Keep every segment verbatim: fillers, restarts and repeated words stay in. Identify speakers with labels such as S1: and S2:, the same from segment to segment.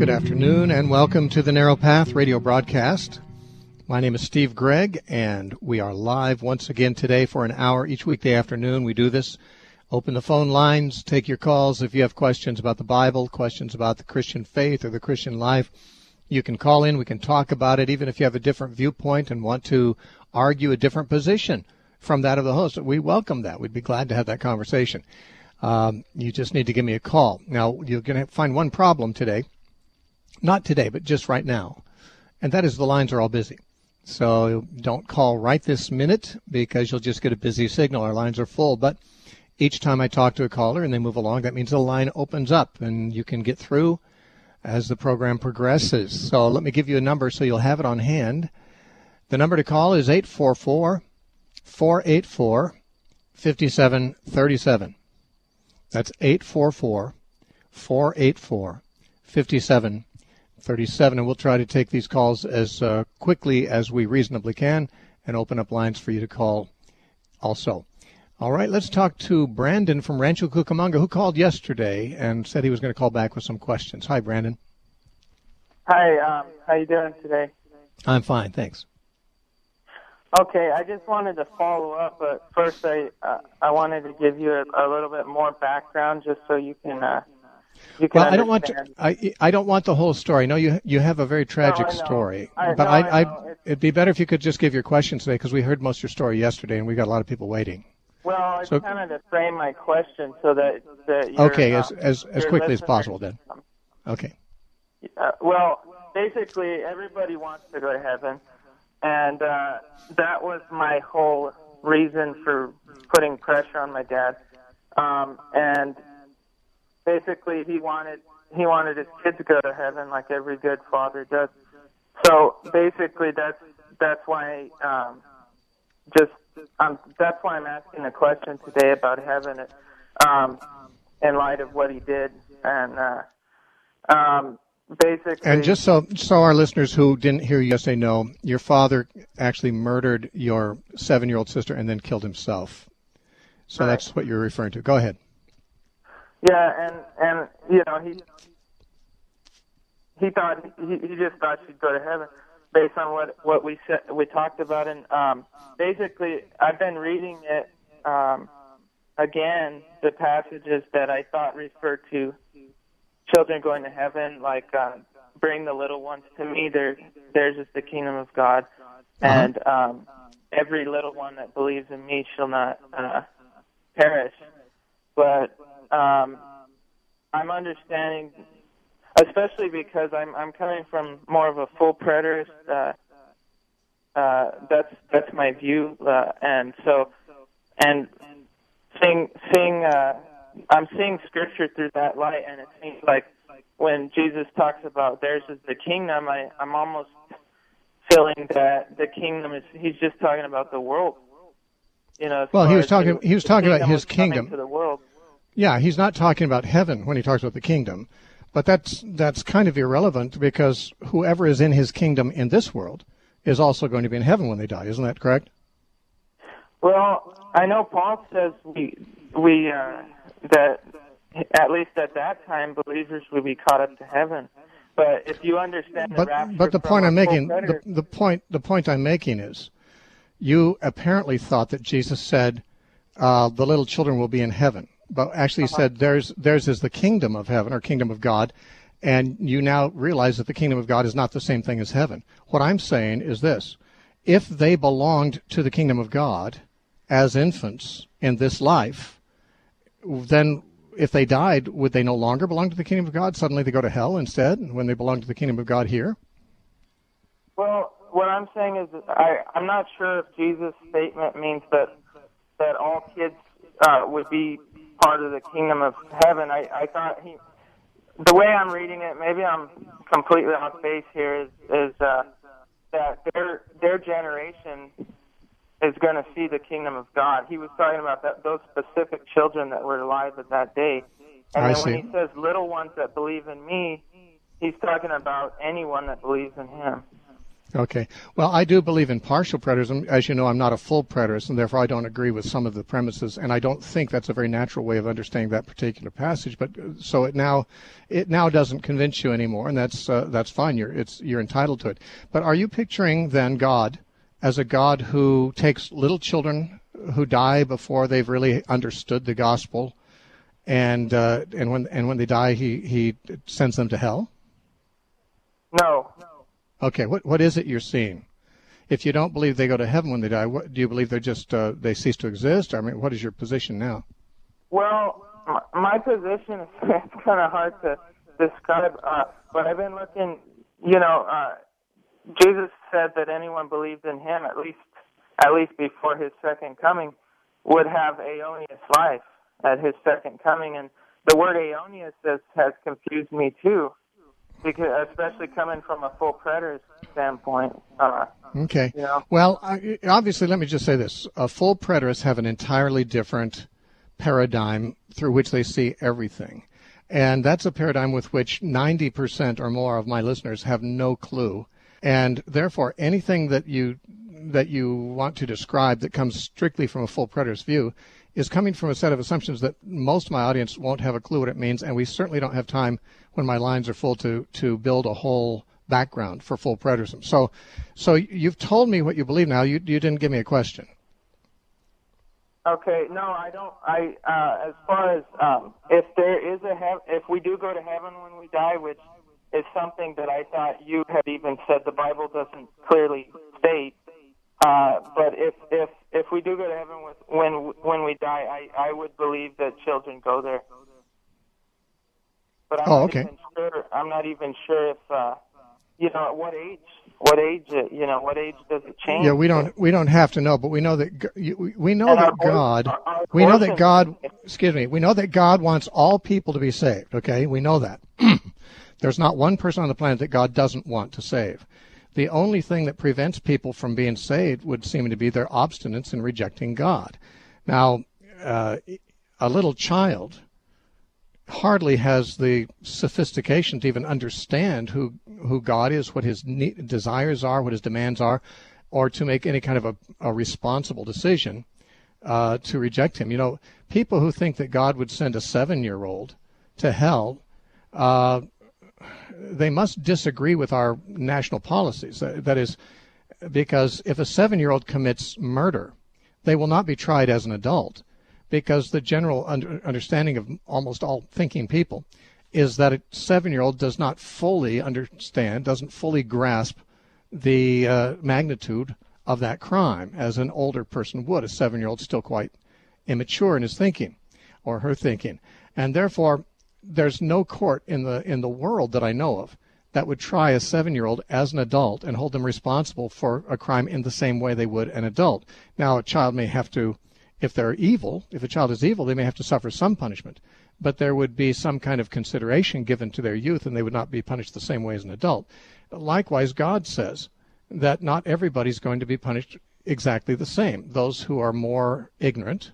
S1: Good afternoon and welcome to the Narrow Path radio broadcast. My name is Steve Gregg and we are live once again today for an hour each weekday afternoon. We do this. Open the phone lines, take your calls. If you have questions about the Bible, questions about the Christian faith or the Christian life, you can call in. We can talk about it, even if you have a different viewpoint and want to argue a different position from that of the host. We welcome that. We'd be glad to have that conversation. Um, you just need to give me a call. Now, you're going to find one problem today. Not today, but just right now. And that is the lines are all busy. So don't call right this minute because you'll just get a busy signal. Our lines are full. But each time I talk to a caller and they move along, that means the line opens up and you can get through as the program progresses. So let me give you a number so you'll have it on hand. The number to call is eight four four, four eight four, five seven three seven. That's eight four four, four eight four, five seven thirty-seven, and we'll try to take these calls as uh, quickly as we reasonably can and open up lines for you to call also. All right, let's talk to Brandon from Rancho Cucamonga, who called yesterday and said he was going to call back with some questions. Hi, Brandon.
S2: Hi, um, how you doing today?
S1: I'm fine, thanks.
S2: Okay, I just wanted to follow up, but first I uh, I wanted to give you a, a little bit more background just so you can uh, you can
S1: Well, I don't want
S2: understand.
S1: to, I I don't want the whole story. No, you you have a very tragic
S2: No, I know.
S1: story,
S2: I-
S1: but
S2: no,
S1: I,
S2: I
S1: I,
S2: know. It's-
S1: it'd be better if you could just give your questions today because we heard most of your story yesterday and we got a lot of people waiting.
S2: Well, it's
S1: So-
S2: kind of to frame my question so that that your,
S1: Okay,
S2: uh,
S1: as as as
S2: your
S1: quickly as
S2: listeners-
S1: possible then. Okay.
S2: Uh, well, basically, everybody wants to go to heaven, and uh, that was my whole reason for putting pressure on my dad. Um, and basically, he wanted he wanted his kids to go to heaven, like every good father does. So basically, that's that's why um, just um, that's why I'm asking a question today about heaven, um, in light of what he did, and uh, um, basically.
S1: And just so so our listeners who didn't hear you say no, your father actually murdered your seven-year-old sister and then killed himself. So
S2: Right.
S1: that's what you're referring to. Go ahead.
S2: Yeah, and and you know he he thought he he just thought she'd go to heaven based on what what we said we talked about, and um, basically I've been reading it um, again, the passages that I thought referred to children going to heaven, like uh, bring the little ones to me. There, theirs is the kingdom of God, and um, every little one that believes in me shall not uh, perish. But um, I'm understanding, especially because I'm I'm coming from more of a full preterist. Uh, uh, that's that's my view, uh, and so and seeing seeing. Uh, I'm seeing scripture through that light, and it seems like when Jesus talks about theirs is the kingdom, I, I'm almost feeling that the kingdom is, he's just talking about the world. You know, as
S1: Well, he
S2: far
S1: was
S2: as
S1: talking
S2: the-
S1: he was
S2: the
S1: talking about
S2: kingdom
S1: his
S2: was coming
S1: kingdom.
S2: to the world.
S1: Yeah, he's not talking about heaven when he talks about the kingdom. But that's that's kind of irrelevant because whoever is in his kingdom in this world is also going to be in heaven when they die. Isn't that correct?
S2: Well, I know Paul says we we uh, that at least at that time believers would be caught up to heaven. But if you understand the
S1: But
S2: rapture
S1: but the
S2: from
S1: point
S2: a
S1: I'm
S2: full
S1: making the,
S2: preterist-
S1: the point the point I'm making is you apparently thought that Jesus said uh, the little children will be in heaven, but actually
S2: Uh-huh.
S1: said theirs theirs is the kingdom of heaven or kingdom of God, and you now realize that the kingdom of God is not the same thing as heaven. What I'm saying is this: if they belonged to the kingdom of God as infants in this life, then if they died, would they no longer belong to the kingdom of God? Suddenly they go to hell instead when they belong to the kingdom of God here?
S2: Well, what I'm saying is that I, I'm not sure if Jesus' statement means that that all kids uh, would be part of the kingdom of heaven. I, I thought he, the way I'm reading it, maybe I'm completely off base here, is, is uh, that their their generation is going to see the kingdom of God. He was talking about that those specific children that were alive at that day. And
S1: I
S2: then when
S1: see.
S2: he says little ones that believe in me, he's talking about anyone that believes in him.
S1: Okay. Well, I do believe in partial preterism. As you know, I'm not a full preterist, and therefore I don't agree with some of the premises, and I don't think that's a very natural way of understanding that particular passage. But uh, so it now, it now doesn't convince you anymore, and that's uh, that's fine. You're it's you're entitled to it. But are you picturing then God as a God who takes little children who die before they've really understood the gospel, and uh, and when and when they die, he he sends them to hell?
S2: No.
S1: Okay, what what is it you're seeing? If you don't believe they go to heaven when they die, what, do you believe they're just uh, they cease to exist? I mean, what is your position now?
S2: Well, my, my position is it's kind of hard to describe, uh, but I've been looking. You know, uh, Jesus said that anyone believed in Him, at least at least before His second coming, would have aeonius life at His second coming, and the word aeonius has, has confused me too. Because, especially coming from a full preterist standpoint. Uh,
S1: okay.
S2: You know?
S1: Well, I, obviously, let me just say this. Uh, full preterists have an entirely different paradigm through which they see everything. And that's a paradigm with which ninety percent or more of my listeners have no clue. And therefore, anything that you that you want to describe that comes strictly from a full preterist view is coming from a set of assumptions that most of my audience won't have a clue what it means, and we certainly don't have time when my lines are full to, to build a whole background for full preterism. So so you've told me what you believe now. You you didn't give me a question.
S2: Okay, no, I don't. I uh, as far as um, if there is a heaven, if we do go to heaven when we die, which is something that I thought you had even said the Bible doesn't clearly state. Uh, but if if if we do go to heaven with, when when we die, I, I would believe that children go there. But I'm
S1: oh,
S2: not
S1: okay.
S2: even sure. I'm not even sure if uh, you know at what age. What age? You know, what age does it change?
S1: Yeah, we don't we don't have to know, but we know that we know
S2: and
S1: that
S2: our,
S1: God
S2: our, our
S1: we know that
S2: portion,
S1: God excuse me we know that God wants all people to be saved. Okay, we know that. There's not one person on the planet that God doesn't want to save. The only thing that prevents people from being saved would seem to be their obstinance in rejecting God. Now, uh, a little child hardly has the sophistication to even understand who who God is, what his ne- desires are, what his demands are, or to make any kind of a, a responsible decision uh, to reject him. You know, people who think that God would send a seven-year-old to hell, uh, they must disagree with our national policies. That is, because if a seven-year-old commits murder, they will not be tried as an adult, because the general under, understanding of almost all thinking people is that a seven-year-old does not fully understand, doesn't fully grasp the uh, magnitude of that crime as an older person would. A seven-year-old is still quite immature in his thinking or her thinking. And therefore, there's no court in the in the world that I know of that would try a seven-year-old as an adult and hold them responsible for a crime in the same way they would an adult. Now, a child may have to, if they're evil, if a child is evil, they may have to suffer some punishment, but there would be some kind of consideration given to their youth, and they would not be punished the same way as an adult. Likewise, God says that not everybody's going to be punished exactly the same. Those who are more ignorant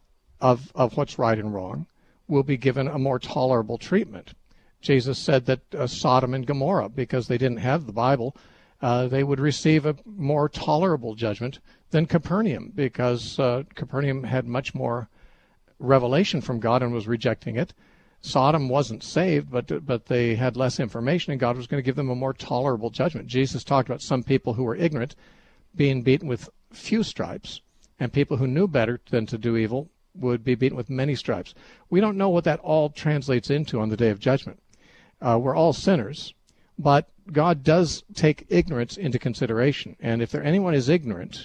S1: of of what's right and wrong will be given a more tolerable treatment. Jesus said that uh, Sodom and Gomorrah, because they didn't have the Bible, uh, they would receive a more tolerable judgment than Capernaum, because uh, Capernaum had much more revelation from God and was rejecting it. Sodom wasn't saved, but but they had less information, and God was going to give them a more tolerable judgment. Jesus talked about some people who were ignorant being beaten with few stripes, and people who knew better than to do evil would be beaten with many stripes. We don't know what that all translates into on the day of judgment. Uh, we're all sinners, but God does take ignorance into consideration. And if there anyone is ignorant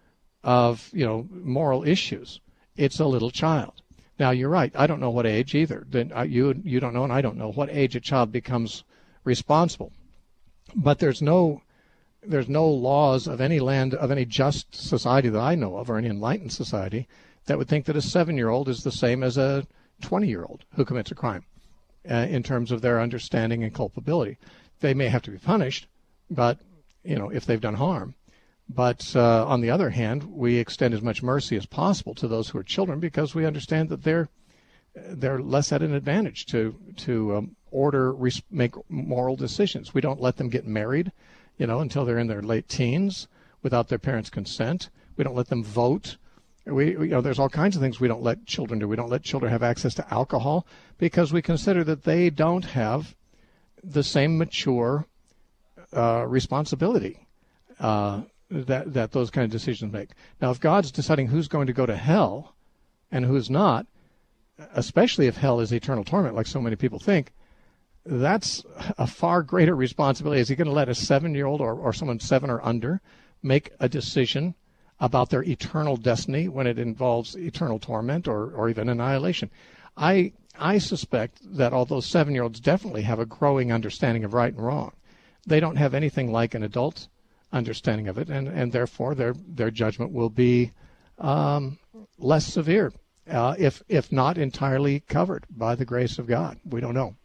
S1: of, you know, moral issues, it's a little child. Now, you're right. I don't know what age either. Then uh, you you don't know, and I don't know what age a child becomes responsible. But there's no there's no laws of any land of any just society that I know of, or any enlightened society, that would think that a seven-year-old is the same as a twenty-year-old who commits a crime uh, in terms of their understanding and culpability. They may have to be punished, but, you know, if they've done harm. But uh, on the other hand, we extend as much mercy as possible to those who are children, because we understand that they're they're less at an advantage to to um, order, res- make moral decisions. We don't let them get married you know, until they're in their late teens without their parents' consent. We don't let them vote. We, we, you know, there's all kinds of things we don't let children do. We don't let children have access to alcohol because we consider that they don't have the same mature uh, responsibility uh, that that those kind of decisions make. Now, if God's deciding who's going to go to hell and who's not, especially if hell is eternal torment, like so many people think, that's a far greater responsibility. Is he going to let a seven-year-old or, or someone seven or under make a decision about their eternal destiny when it involves eternal torment or, or even annihilation? I I suspect that although seven-year-olds definitely have a growing understanding of right and wrong, they don't have anything like an adult understanding of it, and, and therefore their their judgment will be um, less severe, uh, if if not entirely covered by the grace of God. We don't know.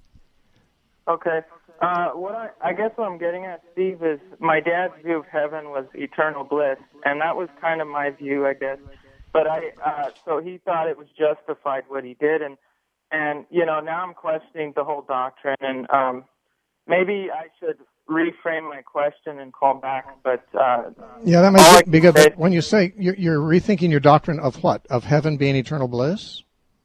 S2: Okay. Uh, what I, I guess what I'm getting at, Steve, is my dad's view of heaven was eternal bliss, and that was kind of my view, I guess. But I, uh, so he thought it was justified what he did, and and you know now I'm questioning the whole doctrine, and um, maybe I should reframe my question and call back. But uh,
S1: yeah, that might be good. But when you say you're, you're rethinking your doctrine of what, of heaven being eternal bliss?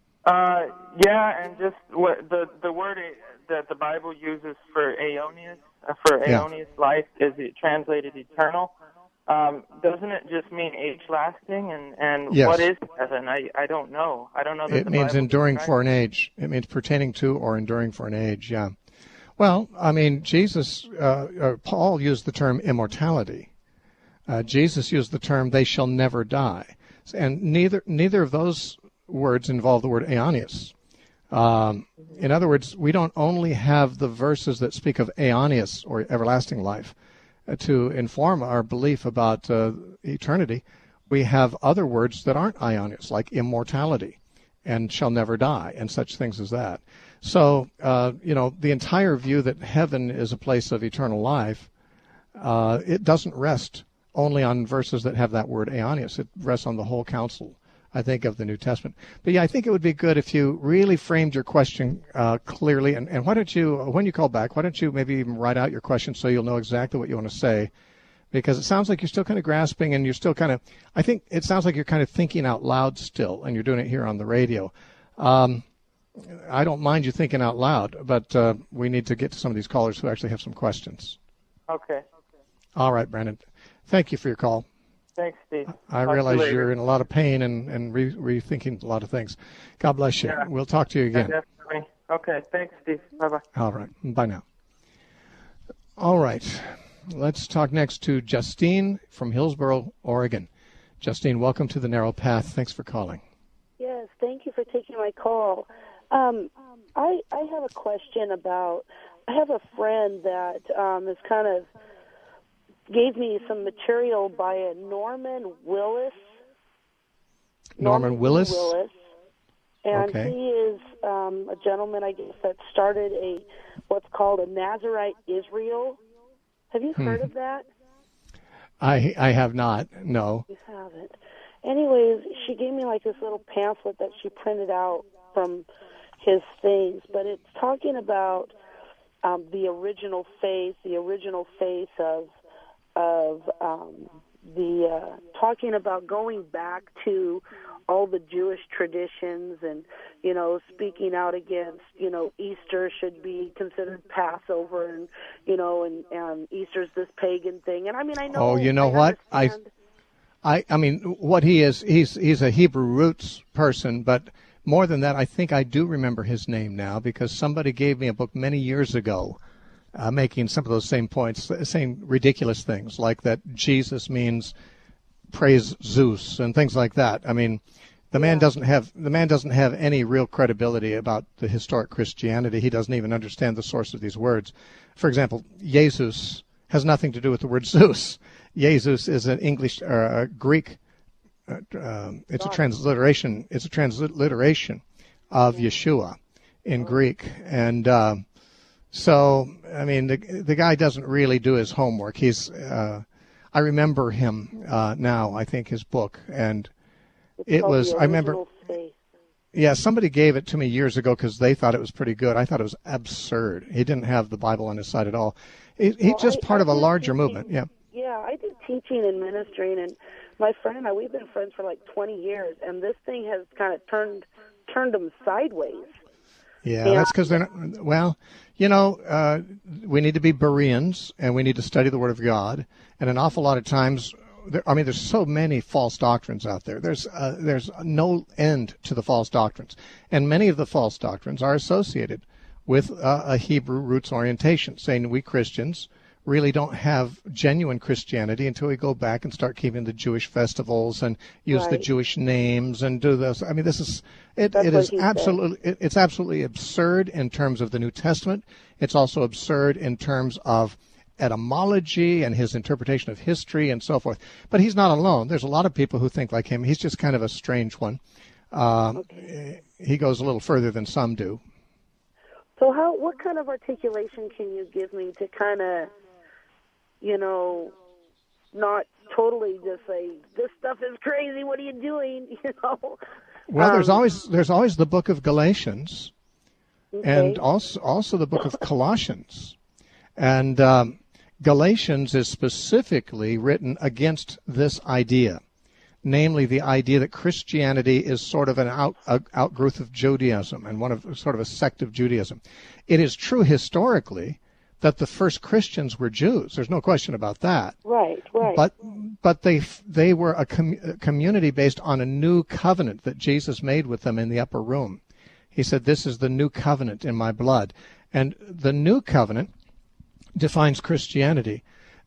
S2: Uh, yeah, and just what the the word that the Bible uses for aeonius, uh, for aeonius yeah. life, is it translated eternal? Um, doesn't it just mean age-lasting? And, and
S1: yes.
S2: What is heaven? I, I don't know. I don't know. That
S1: it
S2: the
S1: means
S2: Bible
S1: enduring for an age. It means pertaining to or enduring for an age, yeah. Well, I mean, Jesus, uh, uh, Paul used the term immortality. Uh, Jesus used the term they shall never die. And neither neither of those words involve the word aeonius. Um, in other words, we don't only have the verses that speak of aeonius or everlasting life uh, to inform our belief about uh, eternity. We have other words that aren't aeonius, like immortality and shall never die and such things as that. So, uh, you know, the entire view that heaven is a place of eternal life, uh, it doesn't rest only on verses that have that word aeonius. It rests on the whole counsel, I think, of the New Testament. But yeah, I think it would be good if you really framed your question uh, clearly. And, and why don't you, when you call back, why don't you maybe even write out your question so you'll know exactly what you want to say? Because it sounds like you're still kind of grasping and you're still kind of, I think it sounds like you're kind of thinking out loud still, and you're doing it here on the radio. Um, I don't mind you thinking out loud, but uh, we need to get to some of these callers who actually have some questions.
S2: Okay.
S1: All right, Brandon. Thank you for your call.
S2: Thanks, Steve.
S1: I
S2: talk
S1: realize
S2: you
S1: you're in a lot of pain and, and re- rethinking a lot of things. God bless you.
S2: Yeah.
S1: We'll talk to you again.
S2: Yeah, definitely. Okay, thanks, Steve. Bye-bye.
S1: All right. Bye now. All right. Let's talk next to Justine from Hillsboro, Oregon. Justine, welcome to the Narrow Path. Thanks for calling.
S3: Yes, thank you for taking my call. Um, I I have a question about, I have a friend that um, is kind of gave me some material by a Norman Willis.
S1: Norman, Norman Willis?
S3: Willis. And
S1: okay.
S3: he is um, a gentleman, I guess, that started a what's called a Nazarite Israel. Have you heard
S1: hmm.
S3: of that?
S1: I I have not, no.
S3: You haven't. Anyways, she gave me like this little pamphlet that she printed out from his things, but it's talking about um, the original faith, the original faith of of um, the uh, talking about going back to all the Jewish traditions and, you know, speaking out against, you know, Easter should be considered Passover and, you know, and, and Easter's this pagan thing. And I mean, I know.
S1: Oh, you know
S3: I
S1: what?
S3: Understand.
S1: I, I, I mean, what he is, he's, he's a Hebrew roots person, but more than that, I think I do remember his name now because somebody gave me a book many years ago uh, making some of those same points, saying ridiculous things like that Jesus means praise Zeus and things like that. I mean, the man doesn't have the man doesn't have any real credibility about the historic Christianity. He doesn't even understand the source of these words. For example, Jesus has nothing to do with the word Zeus. Jesus is an English or a Greek. Uh, um, it's a transliteration. It's a transliteration of Yeshua in Greek, and uh, so I mean the the guy doesn't really do his homework. He's uh, I remember him uh, now. I think his book, and it was. I remember. Yeah, somebody gave it to me years ago because they thought it was pretty good. I thought it was absurd. He didn't have the Bible on his side at all. He, he's
S3: Well,
S1: just
S3: I-
S1: part
S3: I
S1: of a
S3: did
S1: larger
S3: teaching-
S1: movement. Yeah.
S3: Yeah, I did teaching and ministering, and my friend and I, we've been friends for like twenty years, and this thing has kind of turned turned them sideways.
S1: Yeah,
S3: Yeah.
S1: that's because they're not, well, you know, uh, we need to be Bereans, and we need to study the Word of God, and an awful lot of times, there, I mean, there's so many false doctrines out there. There's uh, there's no end to the false doctrines, and many of the false doctrines are associated with uh, a Hebrew roots orientation, saying we Christians really don't have genuine Christianity until we go back and start keeping the Jewish festivals and use the
S3: Right.
S1: Jewish names and do this. I mean, this is it.
S3: That's
S1: It
S3: what
S1: is
S3: he said.
S1: absolutely it, it's absolutely absurd in terms of the New Testament. It's also absurd in terms of etymology and his interpretation of history and so forth. But he's not alone. There's a lot of people who think like him. He's just kind of a strange one. Um,
S3: Okay.
S1: He goes a little further than some do.
S3: So how, what kind of articulation can you give me to kind of, you know, not totally just say, this stuff is crazy, what are you doing, you know?
S1: Well, there's
S3: Um,
S1: always there's always the book of Galatians,
S3: Okay.
S1: and also also the book of Colossians, and um, Galatians is specifically written against this idea, namely the idea that Christianity is sort of an out, a, outgrowth of Judaism and one of sort of a sect of Judaism. It is true historically that the first Christians were Jews. There's no question about that.
S3: Right, right.
S1: But but they they were a, com- a community based on a new covenant that Jesus made with them in the upper room. He said, "This is the new covenant in my blood," and the new covenant defines Christianity.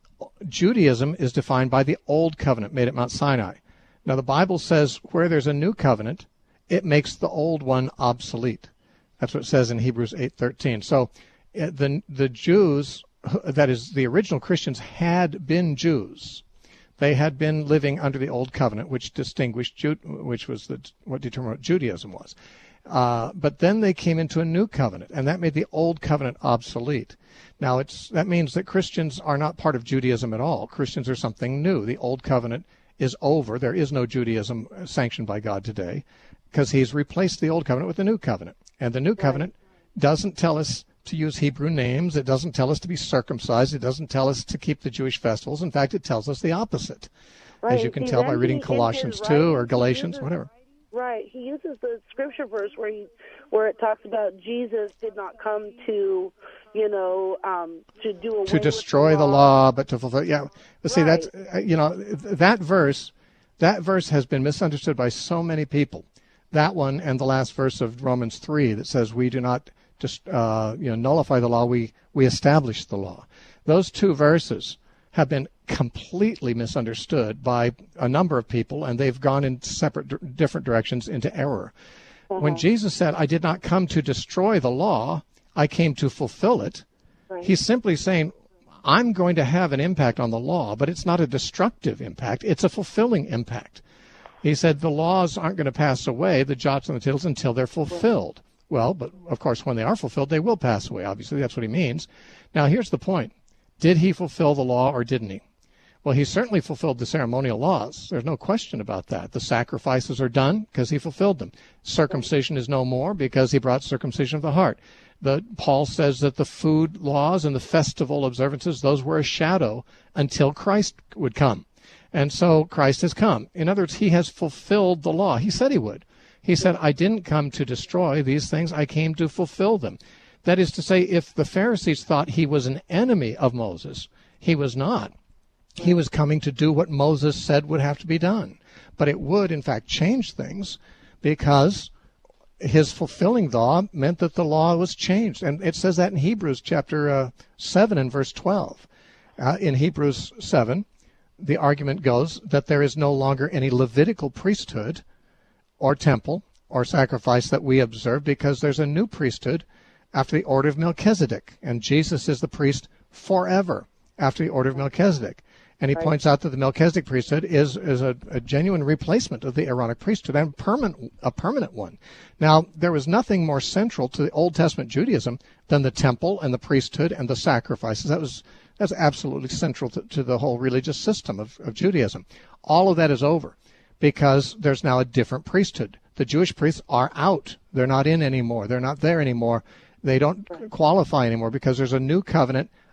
S1: Judaism is defined by the old covenant made at Mount Sinai. Now the Bible says where there's a new covenant, it makes the old one obsolete. That's what it says in Hebrews eight thirteen. So uh, the the Jews, that is the original Christians, had been Jews. They had been living under the old covenant, which distinguished Jude, which was the, what determined what Judaism was. Uh, but then they came into a new covenant, and that made the old covenant obsolete. Now it's that means that Christians are not part of Judaism at all. Christians are something new. The old covenant is over. There is no Judaism sanctioned by God today, because he's replaced the old covenant with the new covenant. And the new covenant doesn't tell us to use Hebrew names. It doesn't tell us to be circumcised. It doesn't tell us to keep the Jewish festivals. In fact, it tells us the opposite,
S3: Right.
S1: as you can
S3: See,
S1: tell
S3: then
S1: by reading
S3: he- in
S1: Colossians
S3: his
S1: two or
S3: writings, he
S1: Galatians,
S3: uses-
S1: whatever.
S3: Right. He uses the scripture verse where he, where it talks about Jesus did not come to, you know, um, to do away
S1: To destroy
S3: with
S1: the law, but to fulfill. Yeah, but see,
S3: Right.
S1: that's uh, you know that verse. That verse has been misunderstood by so many people. That one and the last verse of Romans three that says we do not just uh, you know nullify the law, we we establish the law. Those two verses have been completely misunderstood by a number of people, and they've gone in separate, different directions into error.
S3: Uh-huh.
S1: When Jesus said, "I did not come to destroy the law; I came to fulfill it,"
S3: Right.
S1: he's simply saying, I'm going to have an impact on the law, but it's not a destructive impact. It's a fulfilling impact. He said the laws aren't going to pass away, the jots and the tittles, until they're fulfilled. Well, but of course, when they are fulfilled, they will pass away. Obviously, that's what he means. Now, here's the point. Did he fulfill the law or didn't he? Well, he certainly fulfilled the ceremonial laws. There's no question about that. The sacrifices are done because he fulfilled them. Circumcision is no more because he brought circumcision of the heart. The, Paul says that the food laws and the festival observances, those were a shadow until Christ would come. And so Christ has come. In other words, he has fulfilled the law. He said he would. He said, I didn't come to destroy these things. I came to fulfill them. That is to say, if the Pharisees thought he was an enemy of Moses, he was not. He was coming to do what Moses said would have to be done. But it would, in fact, change things because his fulfilling the law meant that the law was changed. And it says that in Hebrews chapter uh, seven and verse twelve. Uh, in Hebrews seven, the argument goes that there is no longer any Levitical priesthood or temple or sacrifice that we observe because there's a new priesthood after the order of Melchizedek. And Jesus is the priest forever after the order of Melchizedek. And he
S3: Right.
S1: points out that the Melchizedek priesthood is, is a, a genuine replacement of the Aaronic priesthood and permanent, a permanent one. Now, there was nothing more central to the Old Testament Judaism than the temple and the priesthood and the sacrifices. That was that's absolutely central to, to the whole religious system of, of Judaism. All of that is over because there's now a different priesthood. The Jewish priests are out. They're not in anymore. They're not there anymore. They don't qualify anymore because there's a new covenant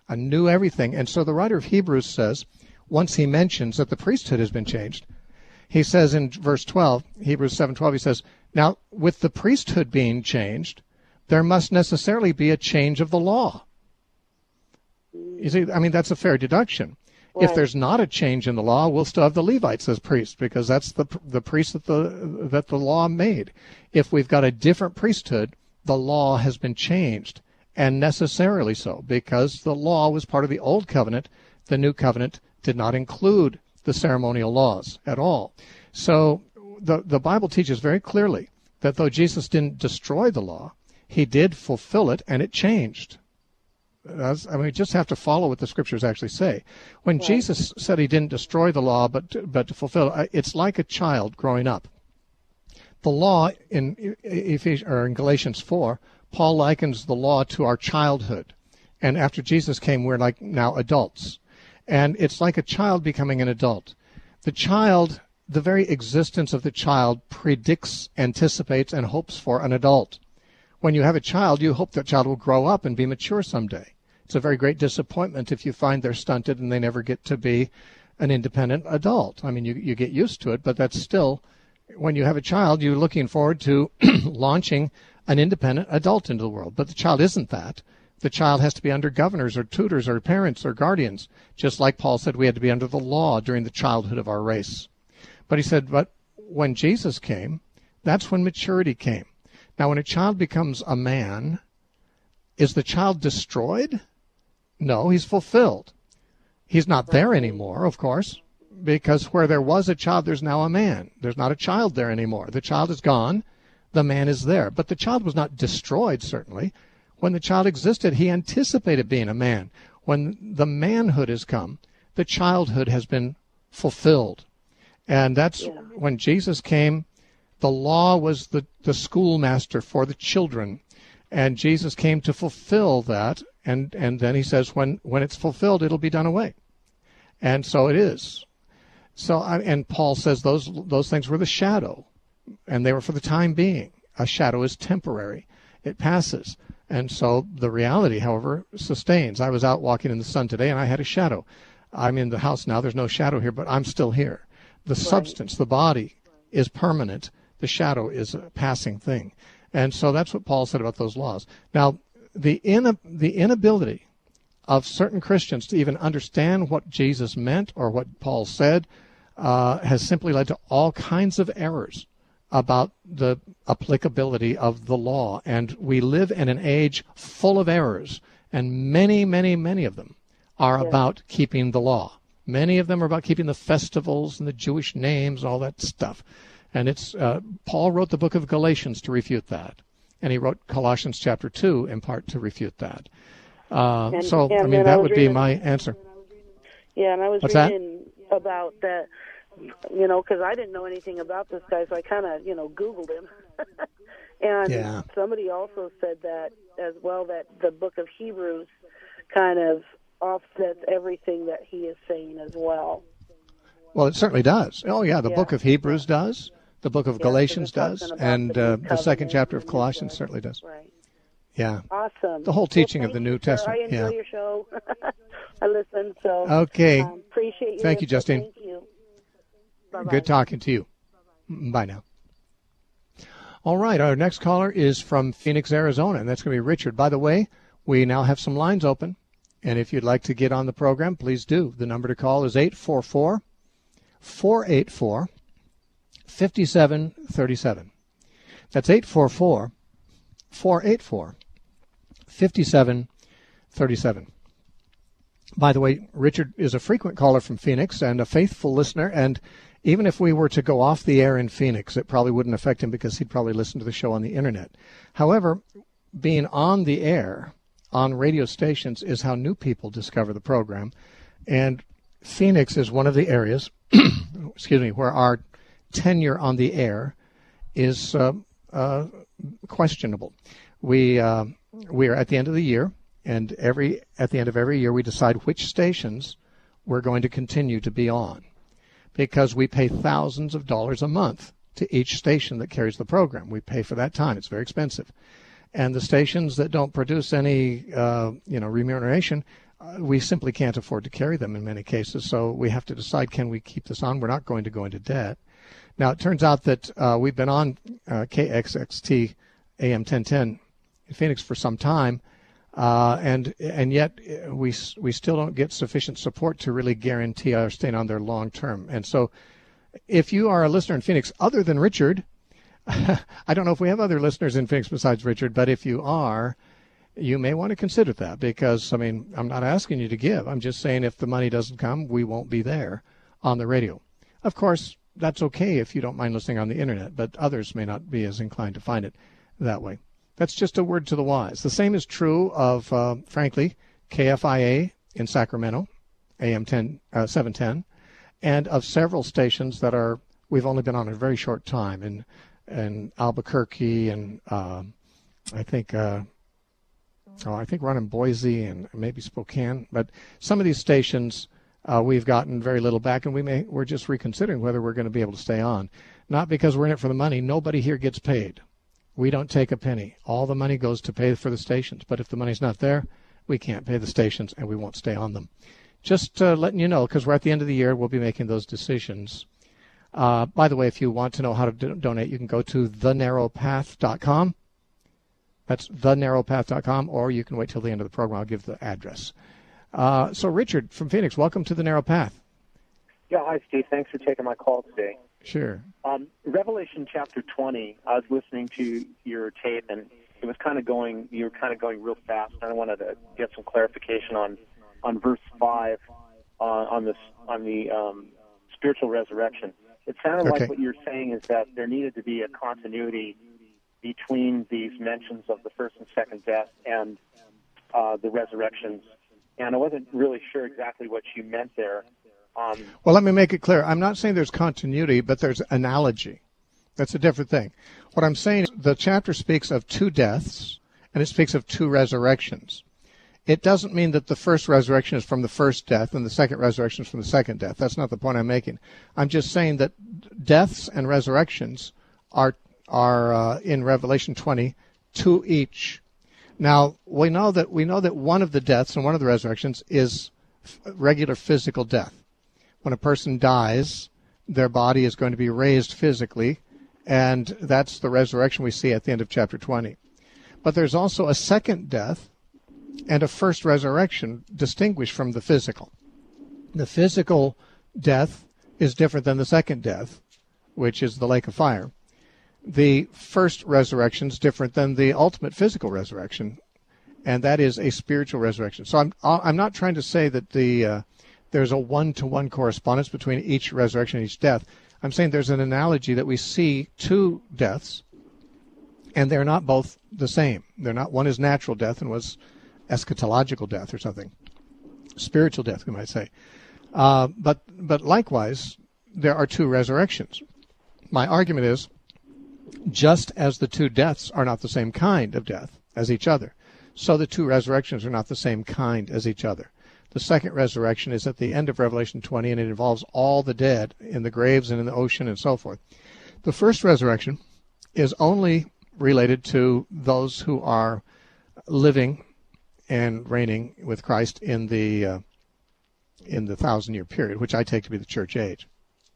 S1: a new everything. And so the writer of Hebrews says, once he mentions that the priesthood has been changed, he says in verse twelve, Hebrews seven twelve, he says, now with the priesthood being changed, there must necessarily be a change of the law. You see, I mean, that's a fair deduction. Right. If there's not a change in the law, we'll still have the Levites as priests, because that's the the priests that the that the law made. If we've got a different priesthood, the law has been changed, and necessarily so, because the law was part of the old covenant. The new covenant did not include the ceremonial laws at all. So the the Bible teaches very clearly that though Jesus didn't destroy the law, he did fulfill it, and it changed. As, I mean, we just have to follow what the scriptures actually say. When right. Jesus said he didn't destroy the law, but to, but to fulfill it, it's like a child growing up. The law in Ephesians or in Galatians four, Paul likens the law to our childhood, and after Jesus came, we're like now adults, and it's like a child becoming an adult. The child, the very existence of the child, predicts, anticipates, and hopes for an adult. When you have a child, you hope that child will grow up and be mature someday. It's a very great disappointment if you find they're stunted and they never get to be an independent adult. I mean, you, you get used to it, but that's still, when you have a child, you're looking forward to launching an independent adult into the world. But the child isn't that. The child has to be under governors or tutors or parents or guardians, just like Paul said we had to be under the law during the childhood of our race. But he said, but when Jesus came, that's when maturity came. Now, when a child becomes a man, is the child destroyed? No, he's fulfilled. He's not there anymore, of course, because where there was a child, there's now a man. There's not a child there anymore. The child is gone. The man is there. But the child was not destroyed, certainly. When the child existed, he anticipated being a man. When the manhood has come, the childhood has been fulfilled. And that's yeah. when Jesus came. The law was the, the schoolmaster for the children, and Jesus came to fulfill that, and, and then he says when, when it's fulfilled, it'll be done away. And so it is. So and Paul says those those things were the shadow, and they were for the time being. A shadow is temporary. It passes. And so the reality, however, sustains. I was out walking in the sun today, and I had a shadow. I'm in the house now. There's no shadow here, but I'm still here. The right. substance, the body, is permanent. The shadow is a passing thing. And so that's what Paul said about those laws. Now, the in, the inability of certain Christians to even understand what Jesus meant or what Paul said uh, has simply led to all kinds of errors about the applicability of the law. And we live in an age full of errors, and many, many, many of them are yeah. about keeping the law. Many of them are about keeping the festivals and the Jewish names and all that stuff. And it's uh, Paul wrote the book of Galatians to refute that, and he wrote Colossians chapter two in part to refute that. Uh, and, so, and I mean, that I would reading, be my answer.
S3: Yeah, and I was
S1: What's
S3: reading that? about that, you know, because I didn't know anything about this guy, so I kind of, you know, Googled him. and
S1: yeah.
S3: somebody also said that as well, that the book of Hebrews kind of offsets everything that he is saying as well.
S1: Well, it certainly does. Oh, yeah, the yeah. book of Hebrews does. The book of yeah, Galatians does. And the, uh, the second chapter of Colossians uh, certainly does.
S3: Right.
S1: Yeah.
S3: Awesome.
S1: The whole teaching
S3: well,
S1: of the New Testament.
S3: I enjoy
S1: yeah.
S3: your show. I listen, so
S1: okay.
S3: Um, appreciate you.
S1: Thank you, Justine.
S3: Thank you. Bye-bye.
S1: Good talking to you. Bye now. All right, our next caller is from Phoenix, Arizona, and that's going to be Richard. By the way, we now have some lines open, and if you'd like to get on the program, please do. The number to call is eight four four, four eight four, five seven three seven. That's eight four four, four eight four, five seven three seven. By the way, Richard is a frequent caller from Phoenix and a faithful listener, and even if we were to go off the air in Phoenix, it probably wouldn't affect him because he'd probably listen to the show on the Internet. However, being on the air on radio stations is how new people discover the program, and Phoenix is one of the areas excuse me, where our tenure on the air is uh, uh, questionable. We uh, we are at the end of the year, and every at the end of every year we decide which stations we're going to continue to be on, because we pay thousands of dollars a month to each station that carries the program. We pay for that time. It's very expensive. And the stations that don't produce any uh, you know, remuneration, uh, we simply can't afford to carry them in many cases. So we have to decide, can we keep this on? We're not going to go into debt. Now, it turns out that uh, we've been on uh, K X X T A M ten ten in Phoenix for some time, uh, and and yet we we still don't get sufficient support to really guarantee our staying on there long term. And so if you are a listener in Phoenix, other than Richard, I don't know if we have other listeners in Phoenix besides Richard, but if you are, you may want to consider that, because, I mean, I'm not asking you to give. I'm just saying if the money doesn't come, we won't be there on the radio. Of course, that's okay if you don't mind listening on the internet, but others may not be as inclined to find it that way. That's just a word to the wise. The same is true of, uh, frankly, K F I A in Sacramento, A M ten, uh, seven ten, and of several stations that are, we've only been on a very short time, in, in Albuquerque, and uh, I think, uh, oh, I think we're on in Boise and maybe Spokane. But some of these stations, uh, we've gotten very little back, and we may, we're just reconsidering whether we're going to be able to stay on. Not because we're in it for the money. Nobody here gets paid. We don't take a penny. All the money goes to pay for the stations. But if the money's not there, we can't pay the stations, and we won't stay on them. Just uh, letting you know, because we're at the end of the year, we'll be making those decisions. Uh, by the way, if you want to know how to do- donate, you can go to the narrow path dot com. That's the narrow path dot com, or you can wait till the end of the program. I'll give the address. Uh, so, Richard from Phoenix, welcome to the Narrow Path.
S4: Yeah, hi, Steve. Thanks for taking my call today.
S1: Sure.
S4: Um, Revelation chapter twenty, I was listening to your tape, and it was kind of going, you were kind of going real fast, and I wanted to get some clarification on, on verse five, uh, on, this, on the um, spiritual resurrection. It sounded
S1: Okay.
S4: like what you're saying is that there needed to be a continuity between these mentions of the first and second death and uh, the resurrections. And I wasn't really sure exactly what you meant there. Um,
S1: Well, let me make it clear. I'm not saying there's continuity, but there's analogy. That's a different thing. What I'm saying is the chapter speaks of two deaths, and it speaks of two resurrections. It doesn't mean that the first resurrection is from the first death and the second resurrection is from the second death. That's not the point I'm making. I'm just saying that deaths and resurrections are are uh, in Revelation twenty, two each. Now, we know that we know that one of the deaths and one of the resurrections is f- regular physical death. When a person dies, their body is going to be raised physically, and that's the resurrection we see at the end of chapter twenty. But there's also a second death and a first resurrection distinguished from the physical. The physical death is different than the second death, which is the lake of fire. The first resurrection is different than the ultimate physical resurrection, and that is a spiritual resurrection. So I'm I'm not trying to say that the uh, there's a one-to-one correspondence between each resurrection and each death. I'm saying there's an analogy that we see two deaths, and they're not both the same. They're not. One is natural death and was eschatological death or something, spiritual death, we might say. Uh, but but likewise, there are two resurrections. My argument is, just as the two deaths are not the same kind of death as each other, so the two resurrections are not the same kind as each other. The second resurrection is at the end of Revelation twenty, and it involves all the dead in the graves and in the ocean and so forth. The first resurrection is only related to those who are living and reigning with Christ in the uh, in the thousand-year period, which I take to be the church age.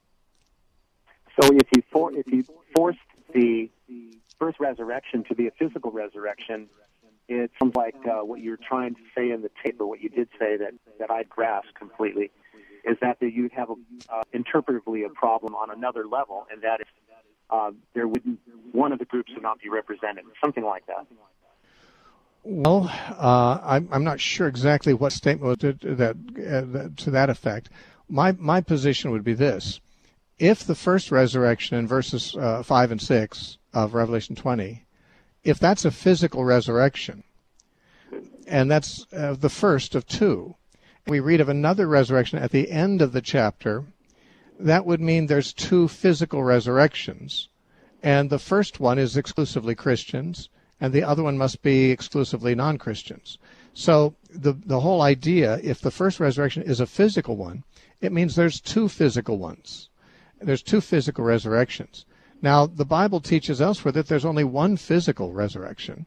S4: so if you for, if you forced the first resurrection to be a physical resurrection, it sounds like uh, what you're trying to say in the tape, or what you did say that, that I grasped completely, is that you'd have a, uh, interpretively a problem on another level, and that is uh, there wouldn't one of the groups would not be represented, something like that.
S1: Well, uh, I'm, I'm not sure exactly what statement was to, to that uh, to that effect. My my position would be this: if the first resurrection in verses uh, five and six of Revelation twenty, if that's a physical resurrection, and that's uh, the first of two, we read of another resurrection at the end of the chapter, that would mean there's two physical resurrections, and the first one is exclusively Christians, and the other one must be exclusively non-Christians. So the the whole idea, if the first resurrection is a physical one, it means there's two physical ones. There's two physical resurrections. Now, the Bible teaches elsewhere that there's only one physical resurrection,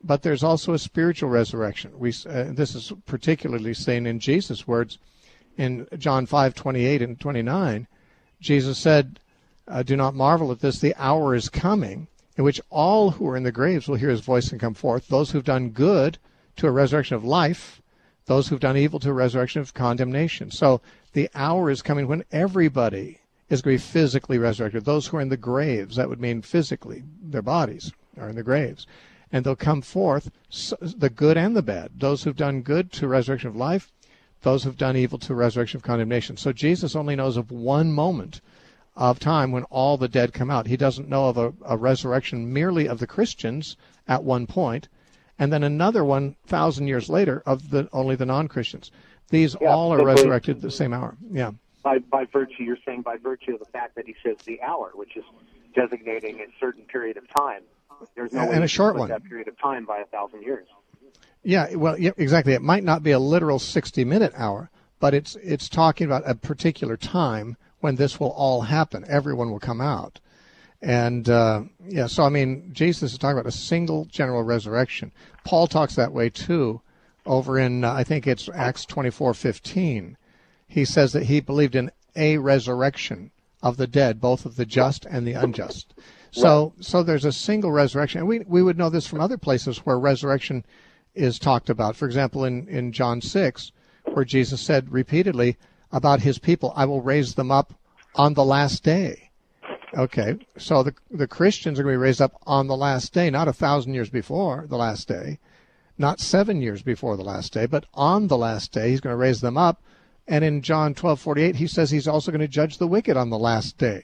S1: but there's also a spiritual resurrection. We uh, this is particularly seen in Jesus' words in John five twenty-eight and twenty-nine. Jesus said, uh, "Do not marvel at this; the hour is coming in which all who are in the graves will hear his voice and come forth. Those who've done good to a resurrection of life, those who've done evil to a resurrection of condemnation." So the hour is coming when everybody is going to be physically resurrected. Those who are in the graves, that would mean physically, their bodies are in the graves. And they'll come forth, the good and the bad. Those who've done good to resurrection of life, those who've done evil to resurrection of condemnation. So Jesus only knows of one moment of time when all the dead come out. He doesn't know of a, a resurrection merely of the Christians at one point, and then another one thousand years later of the only the non-Christians. These
S4: yeah,
S1: all are resurrected at the same hour. Yeah.
S4: By by virtue, you're saying by virtue of the fact that he says the hour, which is designating a certain period of time. There's no
S1: and
S4: way
S1: a
S4: to
S1: short
S4: split
S1: one.
S4: that period of time by a thousand years.
S1: Yeah, well, yeah, exactly. It might not be a literal sixty-minute hour, but it's it's talking about a particular time when this will all happen. Everyone will come out. And, uh, yeah, so, I mean, Jesus is talking about a single general resurrection. Paul talks that way, too, over in, uh, I think it's Acts twenty-four fifteen. He says that he believed in a resurrection of the dead, both of the just and the unjust. So so there's a single resurrection. And we, we would know this from other places where resurrection is talked about. For example, in, in John six, where Jesus said repeatedly about his people, "I will raise them up on the last day." Okay, so the the Christians are going to be raised up on the last day, not a thousand years before the last day, not seven years before the last day, but on the last day he's going to raise them up. And in John twelve forty-eight, he says he's also going to judge the wicked on the last day.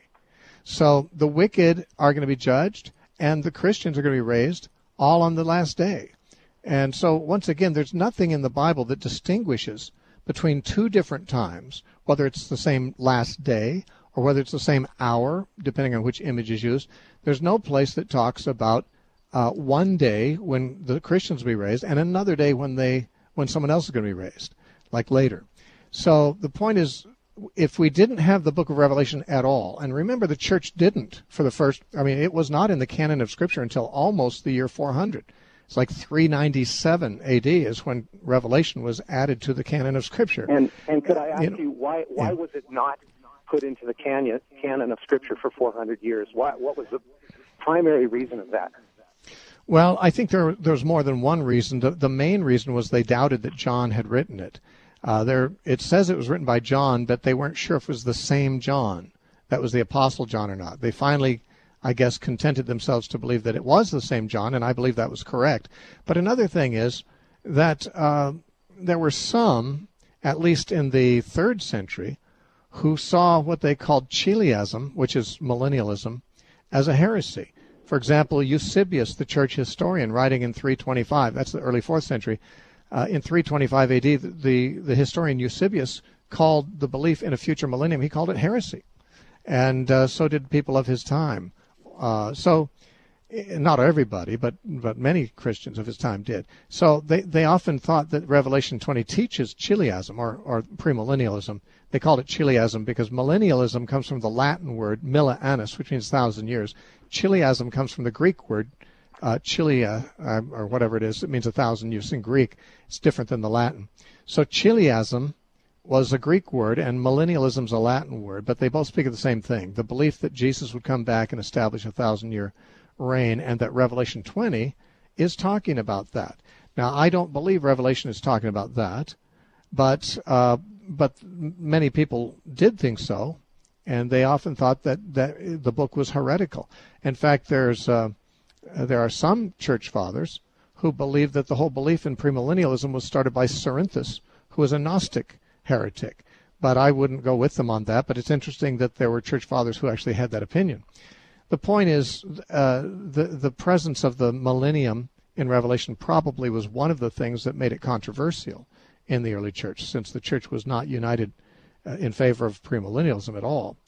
S1: So the wicked are going to be judged, and the Christians are going to be raised all on the last day. And so, once again, there's nothing in the Bible that distinguishes between two different times, whether it's the same last day or whether it's the same hour, depending on which image is used. There's no place that talks about uh, one day when the Christians will be raised and another day when they when someone else is going to be raised, like later. So the point is, if we didn't have the book of Revelation at all, and remember the church didn't for the first, I mean, it was not in the canon of Scripture until almost the year four hundred. It's like three ninety-seven A D is when Revelation was added to the canon of Scripture.
S4: And and could I ask you,
S1: you, know,
S4: you why why
S1: yeah.
S4: was it not put into the canon canon of Scripture for four hundred years? Why, what was the primary reason of that?
S1: Well, I think there there's more than one reason. The, the main reason was they doubted that John had written it. Uh, there, it says it was written by John, but they weren't sure if it was the same John, that was the Apostle John or not. They finally, I guess, contented themselves to believe that it was the same John, and I believe that was correct. But another thing is that uh, there were some, at least in the third century, who saw what they called Chiliasm, which is millennialism, as a heresy. For example, Eusebius, the church historian, writing in three twenty-five, that's the early fourth century, uh, in three twenty-five A D, the, the, the historian Eusebius called the belief in a future millennium, he called it heresy. And uh, so did people of his time. Uh, so, not everybody, but but many Christians of his time did. So they, they often thought that Revelation twenty teaches Chiliasm, or, or premillennialism. They called it Chiliasm because millennialism comes from the Latin word milla annus, which means thousand years. Chiliasm comes from the Greek word uh, chilia, uh, or whatever it is. It means a thousand years in Greek. It's different than the Latin. So Chiliasm was a Greek word, and millennialism is a Latin word, but they both speak of the same thing, the belief that Jesus would come back and establish a thousand-year reign, and that Revelation twenty is talking about that. Now, I don't believe Revelation is talking about that, but uh, but many people did think so, and they often thought that, that the book was heretical. In fact, there's uh, there are some church fathers who believe that the whole belief in premillennialism was started by Cerinthus, who was a Gnostic heretic. But I wouldn't go with them on that, but it's interesting that there were church fathers who actually had that opinion. The point is, uh, the, the presence of the millennium in Revelation probably was one of the things that made it controversial in the early church, since the church was not united uh, in favor of premillennialism at all.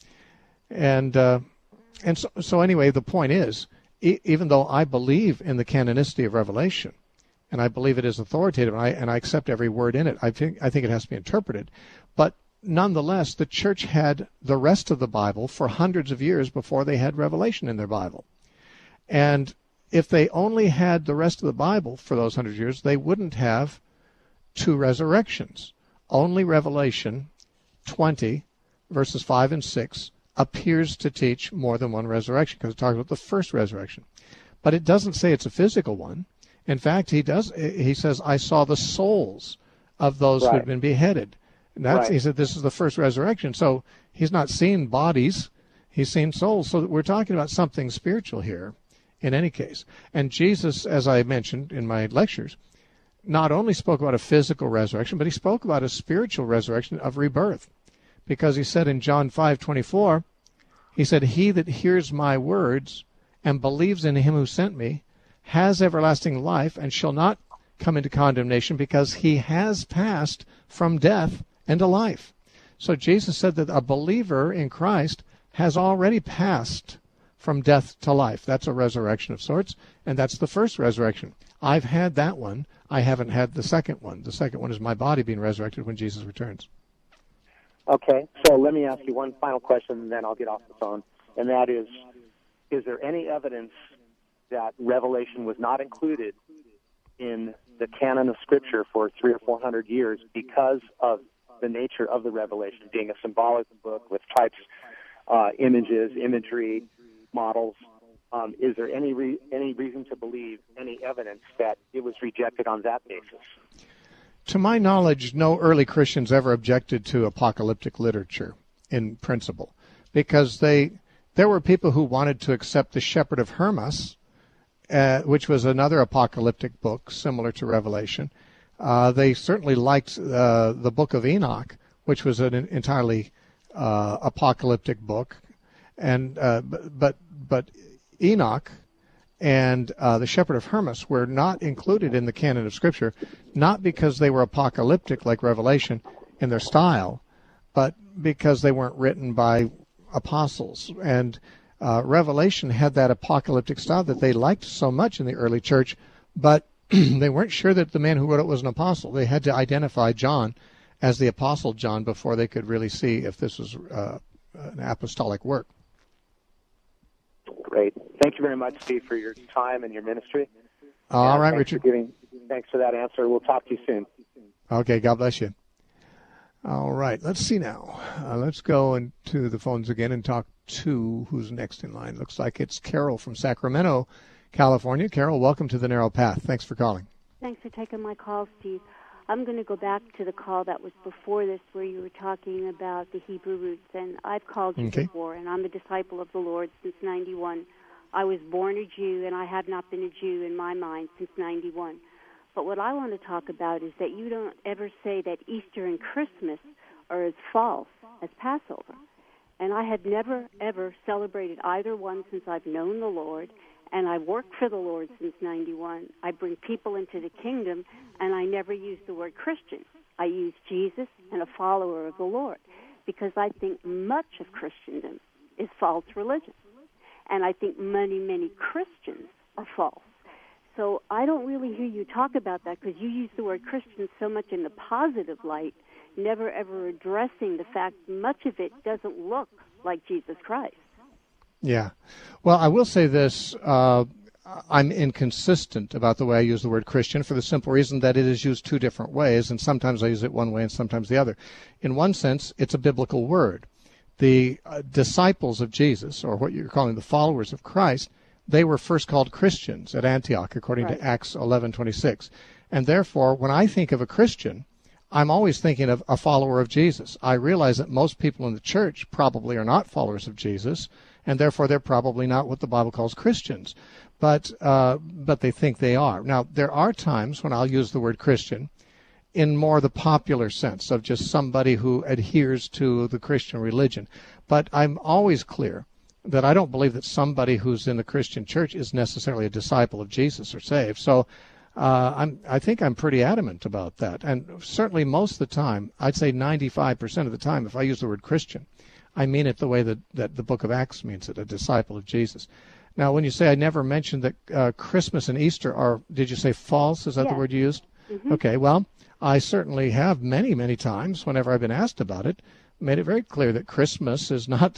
S1: And uh, and so, so anyway, the point is, e- even though I believe in the canonicity of Revelation, and I believe it is authoritative, and I, and I accept every word in it, I think I think it has to be interpreted, but nonetheless, the church had the rest of the Bible for hundreds of years before they had Revelation in their Bible. And if they only had the rest of the Bible for those hundred years, they wouldn't have two resurrections. Only Revelation twenty, verses five and six, appears to teach more than one resurrection because it talks about the first resurrection. But it doesn't say it's a physical one. In fact, he does. He says, I saw the souls of those
S4: right.
S1: who had been beheaded. And that's,
S4: right.
S1: He said this is the first resurrection. So he's not seen bodies. He's seen souls. So we're talking about something spiritual here in any case. And Jesus, as I mentioned in my lectures, not only spoke about a physical resurrection, but he spoke about a spiritual resurrection of rebirth. Because he said in John five twenty-four, he said, he that hears my words and believes in him who sent me has everlasting life and shall not come into condemnation because he has passed from death into life. So Jesus said that a believer in Christ has already passed from death to life. That's a resurrection of sorts, and that's the first resurrection. I've had that one. I haven't had the second one. The second one is my body being resurrected when Jesus returns.
S4: Okay, so let me ask you one final question, and then I'll get off the phone, and that is, is there any evidence that Revelation was not included in the canon of Scripture for three or four hundred years because of the nature of the Revelation being a symbolic book with types, uh, images, imagery, models? Um, is there any re- any reason to believe, any evidence that it was rejected on that basis?
S1: To my knowledge, no early Christians ever objected to apocalyptic literature in principle, because they there were people who wanted to accept the Shepherd of Hermas, uh, which was another apocalyptic book similar to Revelation. Uh, they certainly liked uh, the Book of Enoch, which was an entirely uh, apocalyptic book, and uh, but but Enoch and uh, the Shepherd of Hermas were not included in the canon of Scripture, not because they were apocalyptic like Revelation in their style, but because they weren't written by apostles. And uh, Revelation had that apocalyptic style that they liked so much in the early church, but they weren't sure that the man who wrote it was an apostle. They had to identify John as the Apostle John before they could really see if this was uh, an apostolic work.
S4: Great. Thank you very much, Steve, for your time and your ministry.
S1: All
S4: and
S1: right,
S4: thanks
S1: Richard.
S4: For giving, thanks for that answer. We'll talk to you soon.
S1: Okay, God bless you. All right, let's see now. Uh, let's go into the phones again and talk to who's next in line. Looks like it's Carol from Sacramento, California. Carol, welcome to the Narrow Path. Thanks for calling.
S5: Thanks for taking my call, Steve. I'm going to go back to the call that was before this where you were talking about the Hebrew roots, and I've called you
S1: okay.
S5: before, and I'm a disciple of the Lord since ninety-one. I was born a Jew, and I have not been a Jew in my mind since ninety-one. But what I want to talk about is that you don't ever say that Easter and Christmas are as false as Passover. And I had never, ever celebrated either one since I've known the Lord, and I've worked for the Lord since ninety-one. I bring people into the kingdom, and I never use the word Christian. I use Jesus and a follower of the Lord, because I think much of Christendom is false religion. And I think many, many Christians are false. So I don't really hear you talk about that because you use the word Christian so much in the positive light, never ever addressing the fact much of it doesn't look like Jesus Christ.
S1: Yeah. Well, I will say this. Uh, I'm inconsistent about the way I use the word Christian for the simple reason that it is used two different ways, and sometimes I use it one way and sometimes the other. In one sense, it's a biblical word. The uh, disciples of Jesus, or what you're calling the followers of Christ, they were first called Christians at Antioch, according right. to Acts eleven twenty-six. And therefore, when I think of a Christian, I'm always thinking of a follower of Jesus. I realize that most people in the church probably are not followers of Jesus, and therefore they're probably not what the Bible calls Christians. But uh, but they think they are. Now, there are times when I'll use the word Christian in more the popular sense of just somebody who adheres to the Christian religion. But I'm always clear that I don't believe that somebody who's in the Christian church is necessarily a disciple of Jesus or saved. So uh, I'm, I think I'm pretty adamant about that. And certainly most of the time, I'd say ninety-five percent of the time, if I use the word Christian, I mean it the way that, that the book of Acts means it, a disciple of Jesus. Now, when you say I never mentioned that uh, Christmas and Easter are, did you say false? Is that
S5: yes.
S1: the word you used?
S5: Mm-hmm.
S1: Okay, well, I certainly have many, many times, whenever I've been asked about it, made it very clear that Christmas is not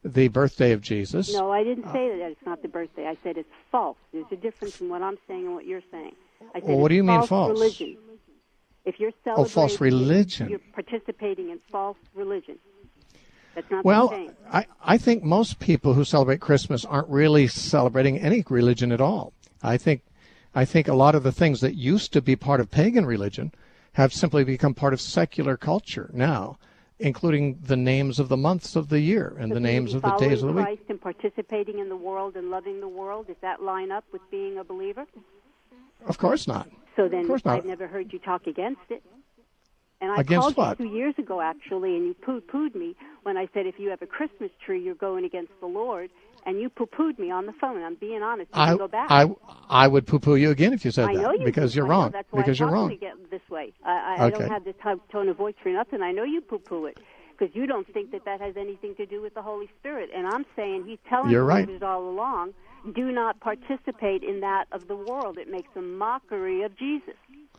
S1: the birthday of Jesus.
S5: No, I didn't say that it's not the birthday. I said it's false. There's a difference in what I'm saying and what you're saying. I said
S1: Well, what
S5: it's
S1: do you mean
S5: false
S1: false?
S5: religion. If you're celebrating,
S1: Oh, false religion.
S5: you're participating in false religion. That's not
S1: Well,
S5: the same.
S1: I, I think most people who celebrate Christmas aren't really celebrating any religion at all. I think I think a lot of the things that used to be part of pagan religion have simply become part of secular culture now, including the names of the months of the year and
S5: So
S1: the
S5: can you
S1: names
S5: be
S1: of the days of the
S5: following
S1: week.
S5: Christ and participating in the world and loving the world, does that line up with being a believer?
S1: Of course not.
S5: So then
S1: Of course not.
S5: I've never heard you talk against it. And I
S1: Against
S5: called
S1: what?
S5: you two years ago, actually, and you poo-pooed me when I said if you have a Christmas tree, you're going against the Lord. And you poo-pooed me on the phone. I'm being honest. You
S1: I,
S5: can go back.
S1: I, I would poo-poo you again if you said
S5: I
S1: that,
S5: know you
S1: because
S5: do.
S1: you're
S5: I know.
S1: wrong.
S5: That's why
S1: Because
S5: I'm
S1: you're wrong.
S5: talking to get this way. I, I, I
S1: Okay.
S5: don't have this type, tone of voice for nothing. I know you poo-poo it because you don't think that that has anything to do with the Holy Spirit. And I'm saying he's telling
S1: You're
S5: you
S1: right.
S5: it all along. Do not participate in that of the world. It makes a mockery of Jesus.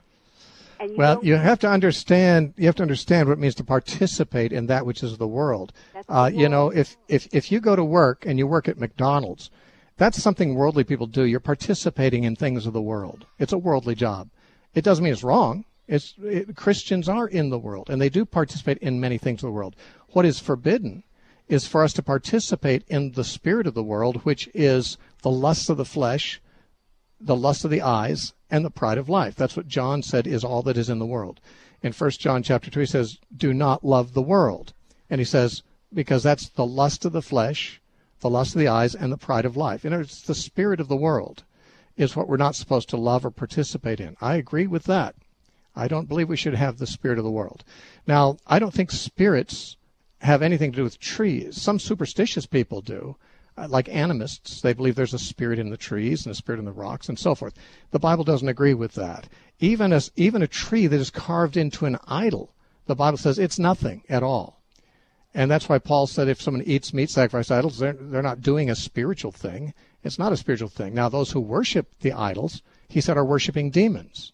S5: And you
S1: Well,
S5: don't-
S1: you have to understand. You have to understand what it means to participate in that which is the world.
S5: That's
S1: Uh,
S5: the
S1: you know,
S5: world.
S1: if, if if you go to work and you work at McDonald's, that's something worldly people do. You're participating in things of the world. It's a worldly job. It doesn't mean it's wrong. It's it, Christians are in the world, and they do participate in many things of the world. What is forbidden is for us to participate in the spirit of the world, which is the lust of the flesh, the lust of the eyes, and the pride of life. That's what John said is all that is in the world. In First John chapter two, he says, do not love the world. And he says, because that's the lust of the flesh, the lust of the eyes, and the pride of life. And it's the spirit of the world is what we're not supposed to love or participate in. I agree with that. I don't believe we should have the spirit of the world. Now, I don't think spirits have anything to do with trees. Some superstitious people do. Uh, like animists, they believe there's a spirit in the trees and a spirit in the rocks and so forth. The Bible doesn't agree with that. Even a, even a tree that is carved into an idol, the Bible says it's nothing at all. And that's why Paul said if someone eats meat sacrificed to idols, they're, they're not doing a spiritual thing. It's not a spiritual thing. Now, those who worship the idols, he said, are worshiping demons.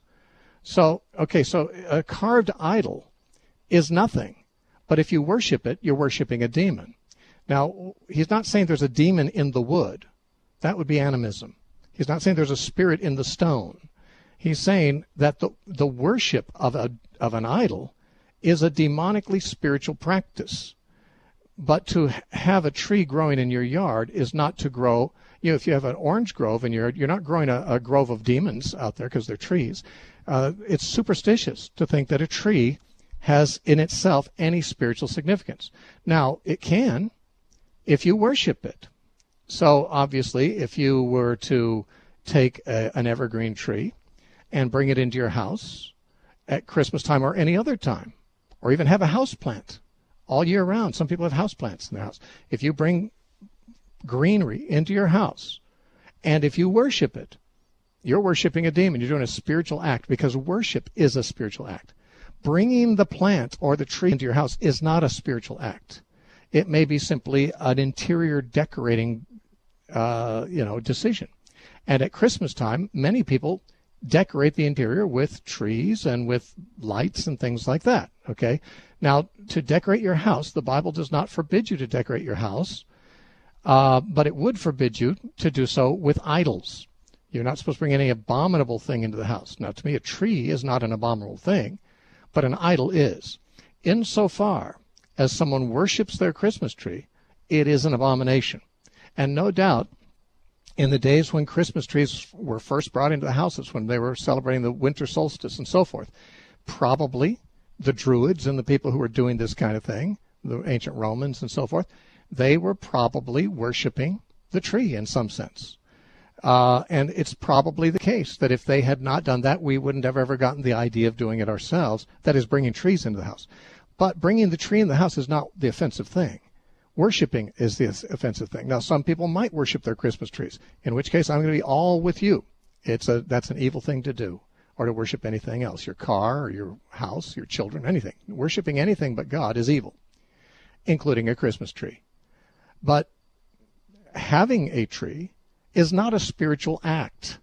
S1: So, okay, so a carved idol is nothing. But if you worship it, you're worshiping a demon. Now, he's not saying there's a demon in the wood. That would be animism. He's not saying there's a spirit in the stone. He's saying that the, the worship of a of an idol is a demonically spiritual practice. But to have a tree growing in your yard is not to grow. You know, if you have an orange grove in your yard, you're not growing a, a grove of demons out there because they're trees. Uh, it's superstitious to think that a tree has in itself any spiritual significance. Now, it can if you worship it. So obviously, if you were to take a, an evergreen tree and bring it into your house at Christmas time or any other time, or even have a house plant all year round. Some people have house plants in their house. If you bring greenery into your house and if you worship it, you're worshiping a demon. You're doing a spiritual act because worship is a spiritual act. Bringing the plant or the tree into your house is not a spiritual act. It may be simply an interior decorating, uh, you know, decision. And at Christmas time, many people decorate the interior with trees and with lights and things like that. Okay. Now, to decorate your house, the Bible does not forbid you to decorate your house, uh, but it would forbid you to do so with idols. You're not supposed to bring any abominable thing into the house. Now, to me, a tree is not an abominable thing, but an idol is. Insofar as someone worships their Christmas tree, it is an abomination. And no doubt, in the days when Christmas trees were first brought into the houses, when they were celebrating the winter solstice and so forth, probably the Druids and the people who were doing this kind of thing, the ancient Romans and so forth, they were probably worshiping the tree in some sense. Uh, and it's probably the case that if they had not done that, we wouldn't have ever gotten the idea of doing it ourselves, that is, bringing trees into the house. But bringing the tree in the house is not the offensive thing. Worshipping is the offensive thing. Now, some people might worship their Christmas trees, in which case I'm going to be all with you. It's a that's an evil thing to do, or to worship anything else, your car or your house, your children, anything. Worshipping anything but God is evil, including a Christmas tree. But having a tree is not a spiritual act.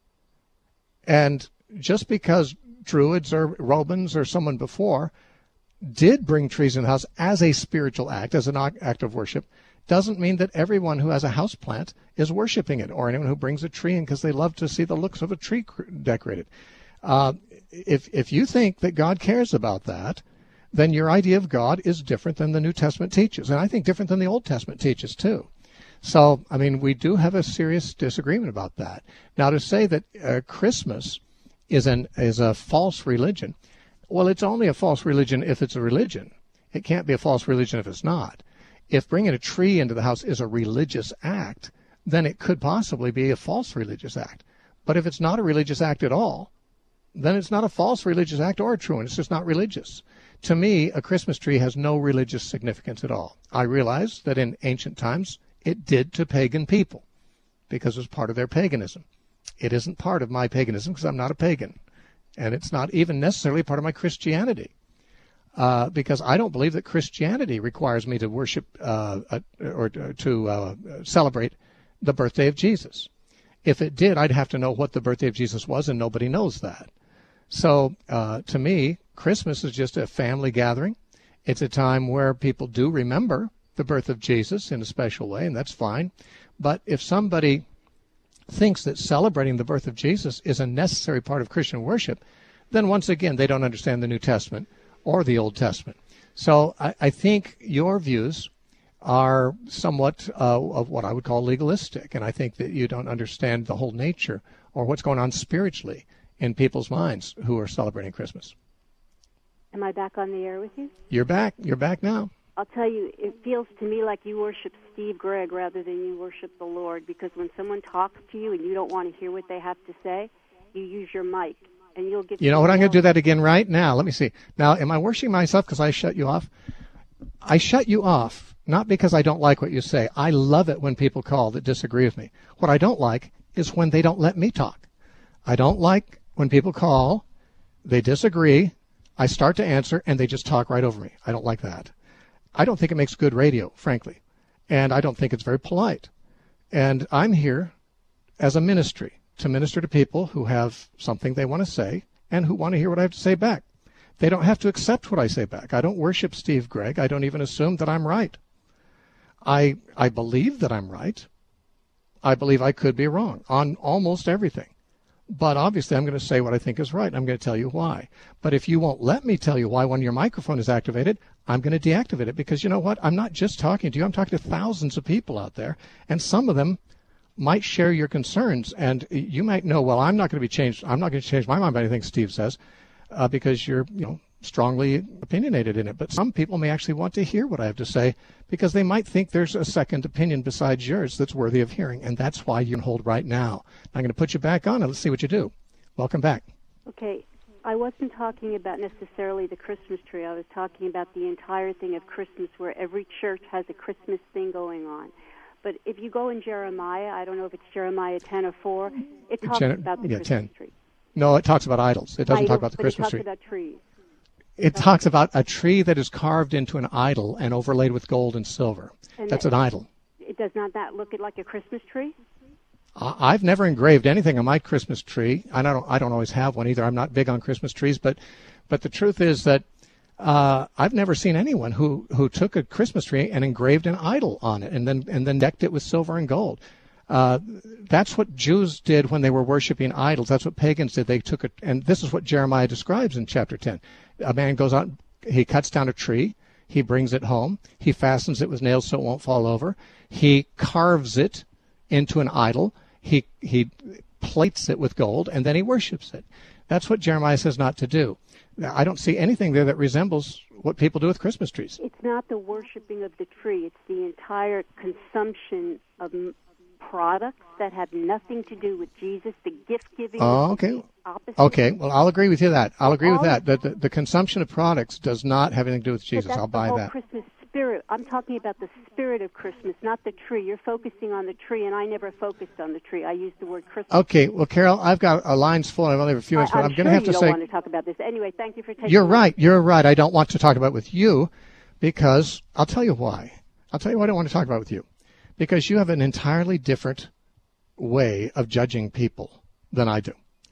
S1: And just because Druids or Romans or someone before did bring trees in the house as a spiritual act, as an act of worship, doesn't mean that everyone who has a house plant is worshiping it, or anyone who brings a tree in because they love to see the looks of a tree decorated. Uh, if if you think that God cares about that, then your idea of God is different than the New Testament teaches, and I think different than the Old Testament teaches too. So, I mean, we do have a serious disagreement about that. Now, to say that uh, Christmas is an is a false religion, well, it's only a false religion if it's a religion. It can't be a false religion if it's not. If bringing a tree into the house is a religious act, then it could possibly be a false religious act. But if it's not a religious act at all, then it's not a false religious act or a true one. It's just not religious. To me, a Christmas tree has no religious significance at all. I realize that in ancient times it did to pagan people because it was part of their paganism. It isn't part of my paganism because I'm not a pagan. And it's not even necessarily part of my Christianity. Uh, because I don't believe that Christianity requires me to worship uh, uh, or to uh, celebrate the birthday of Jesus. If it did, I'd have to know what the birthday of Jesus was, and nobody knows that. So uh, to me, Christmas is just a family gathering. It's a time where people do remember the birth of Jesus in a special way, and that's fine. But if somebody thinks that celebrating the birth of Jesus is a necessary part of Christian worship, then once again, they don't understand the New Testament or the Old Testament. So I, I think your views are somewhat uh, of what I would call legalistic, and I think that you don't understand the whole nature or what's going on spiritually in people's minds who are celebrating Christmas.
S5: Am I back on the air with you?
S1: You're back. You're back now.
S5: I'll tell you, it feels to me like you worship Steve Gregg rather than you worship the Lord, because when someone talks to you and you don't want to hear what they have to say, you use your mic. And you'll get
S1: you know what? I'm going to do that again right now. Let me see. Now, am I worshiping myself because I shut you off? I shut you off, not because I don't like what you say. I love it when people call that disagree with me. What I don't like is when they don't let me talk. I don't like when people call, they disagree, I start to answer, and they just talk right over me. I don't like that. I don't think it makes good radio, frankly. And I don't think it's very polite. And I'm here as a ministry to minister to people who have something they want to say and who want to hear what I have to say back. They don't have to accept what I say back. I don't worship Steve Gregg. I don't even assume that I'm right. I I believe that I'm right. I believe I could be wrong on almost everything. But obviously I'm going to say what I think is right. I'm going to tell you why. But if you won't let me tell you why when your microphone is activated, I'm going to deactivate it, because you know what? I'm not just talking to you. I'm talking to thousands of people out there, and some of them might share your concerns, and you might know, well, I'm not going to be changed. I'm not going to change my mind by anything Steve says, uh, because you're, you know, strongly opinionated in it. But some people may actually want to hear what I have to say because they might think there's a second opinion besides yours that's worthy of hearing, and that's why you can hold right now. I'm going to put you back on, and let's see what you do. Welcome back.
S5: Okay. I wasn't talking about necessarily the Christmas tree. I was talking about the entire thing of Christmas, where every church has a Christmas thing going on. But if you go in Jeremiah, I don't know if it's Jeremiah ten or four, it talks Gen- about the
S1: yeah,
S5: Christmas
S1: ten.
S5: tree.
S1: No, it talks about idols. It doesn't
S5: idols,
S1: talk about the
S5: but
S1: Christmas
S5: it
S1: tree.
S5: It talks about trees.
S1: It
S5: okay.
S1: talks about a tree that is carved into an idol and overlaid with gold and silver.
S5: And
S1: That's
S5: that,
S1: an idol.
S5: It does not that look like a Christmas tree?
S1: I've never engraved anything on my Christmas tree. I don't. I don't always have one either. I'm not big on Christmas trees, but, but the truth is that uh, I've never seen anyone who, who took a Christmas tree and engraved an idol on it, and then and then decked it with silver and gold. Uh, that's what Jews did when they were worshiping idols. That's what pagans did. They took it, and this is what Jeremiah describes in chapter ten. A man goes out, he cuts down a tree, he brings it home, he fastens it with nails so it won't fall over, he carves it into an idol. He he plates it with gold, and then he worships it. That's what Jeremiah says not to do. I don't see anything there that resembles what people do with Christmas trees.
S5: It's not the worshiping of the tree. It's the entire consumption of products that have nothing to do with Jesus, the gift-giving.
S1: Oh, okay. Okay, well, I'll agree with you that. I'll agree with that. That the, the consumption of products does not have anything to do with Jesus. I'll buy that.
S5: Christmas spirit. I'm talking about the spirit of Christmas, not the tree. You're focusing on the tree, and I never focused on the tree. I used the word Christmas.
S1: Okay, well, Carol, I've got a line's full, and I've only have a few minutes,
S5: I,
S1: but I'm,
S5: I'm
S1: going
S5: sure
S1: to have to
S5: you
S1: say.
S5: don't want to talk about this. Anyway, thank you for taking.
S1: You're right. You're right. I don't want to talk about it with you, because I'll tell you why. I'll tell you why I don't want to talk about it with you, because you have an entirely different way of judging people than I do.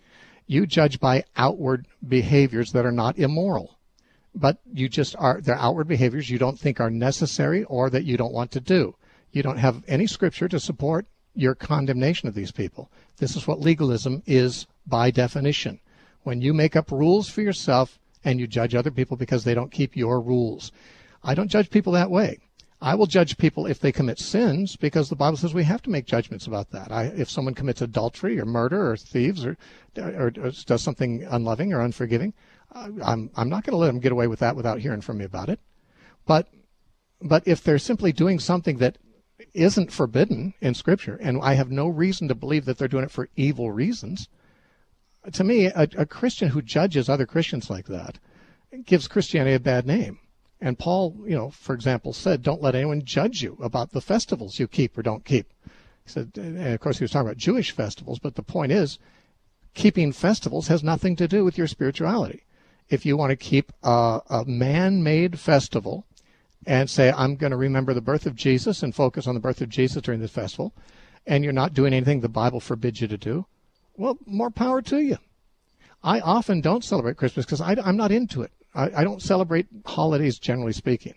S1: You judge by outward behaviors that are not immoral, but you just are, they're outward behaviors you don't think are necessary or that you don't want to do. You don't have any scripture to support your condemnation of these people. This is what legalism is by definition. When you make up rules for yourself and you judge other people because they don't keep your rules. I don't judge people that way. I will judge people if they commit sins, because the Bible says we have to make judgments about that. I, if someone commits adultery or murder or thieves or, or, or does something unloving or unforgiving, I'm, I'm not going to let them get away with that without hearing from me about it. But, but if they're simply doing something that isn't forbidden in Scripture, and I have no reason to believe that they're doing it for evil reasons, to me, a, a Christian who judges other Christians like that gives Christianity a bad name. And Paul, you know, for example, said, don't let anyone judge you about the festivals you keep or don't keep. He said, and of course he was talking about Jewish festivals, but the point is, keeping festivals has nothing to do with your spirituality. If you want to keep a, a man-made festival and say, I'm going to remember the birth of Jesus and focus on the birth of Jesus during this festival, and you're not doing anything the Bible forbids you to do, well, more power to you. I often don't celebrate Christmas because I'm not into it. I, I don't celebrate holidays, generally speaking.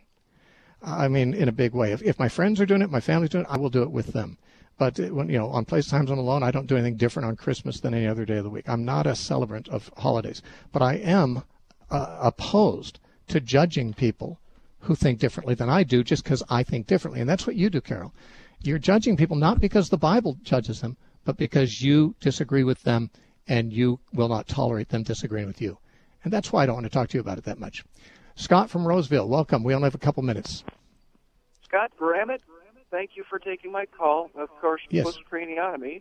S1: I mean, in a big way. If, if my friends are doing it, my family's doing it, I will do it with them. But when, you know, on place times I'm alone, I don't do anything different on Christmas than any other day of the week. I'm not a celebrant of holidays. But I am uh, opposed to judging people who think differently than I do just because I think differently. And that's what you do, Carol. You're judging people not because the Bible judges them, but because you disagree with them and you will not tolerate them disagreeing with you. And that's why I don't want to talk to you about it that much. Scott from Roseville, welcome. We only have a couple minutes.
S6: Scott Grammett, thank you for taking my call. Of course,
S1: yes.
S6: Post-craniotomy.